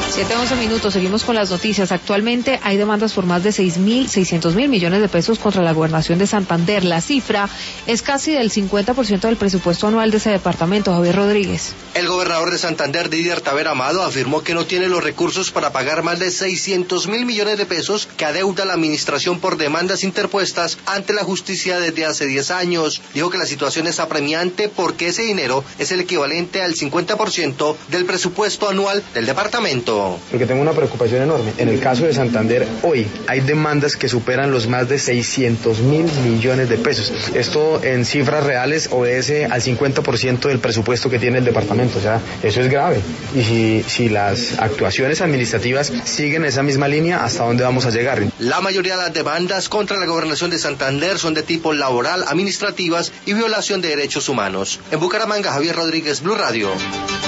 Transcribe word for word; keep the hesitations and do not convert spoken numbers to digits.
siete once minutos, seguimos con las noticias. Actualmente hay demandas por más de seis mil seiscientos mil millones de pesos contra la gobernación de Santander. La cifra es casi del cincuenta por ciento del presupuesto anual de ese departamento. Javier Rodríguez. El gobernador de Santander, Didier Tavera Amado, afirmó que no tiene los recursos para pagar más de seiscientos mil millones de pesos que adeuda la administración por demandas interpuestas ante la justicia desde hace diez años. Dijo que la situación es apremiante porque ese dinero es el equivalente al cincuenta por ciento del presupuesto anual del departamento. Porque tengo una preocupación enorme. En el caso de Santander, hoy hay demandas que superan los más de seiscientos mil millones de pesos. Esto en cifras reales obedece al cincuenta por ciento del presupuesto que tiene el departamento. O sea, eso es grave. Y si, si las actuaciones administrativas siguen esa misma línea, ¿hasta dónde vamos a llegar? La mayoría de las demandas contra la gobernación de Santander son de tipo laboral, administrativas y violación de derechos humanos. En Bucaramanga, Javier Rodríguez, Blue Radio.